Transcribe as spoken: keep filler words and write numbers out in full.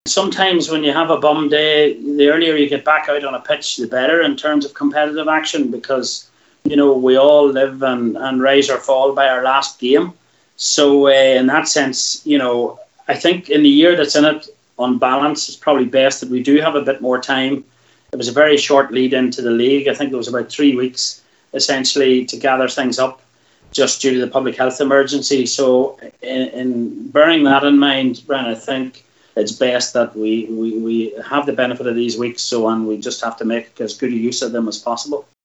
Sometimes when you have a bum day, the earlier you get back out on a pitch, the better in terms of competitive action, because, you know, we all live and, and rise or fall by our last game. So uh, in that sense, you know, I think in the year that's in it, on balance, it's probably best that we do have a bit more time. It was a very short lead into the league. I think it was about three weeks, essentially, to gather things up, just due to the public health emergency. So in, in bearing that in mind, Brennan, I think it's best that we, we, we have the benefit of these weeks, so and we just have to make as good a use of them as possible.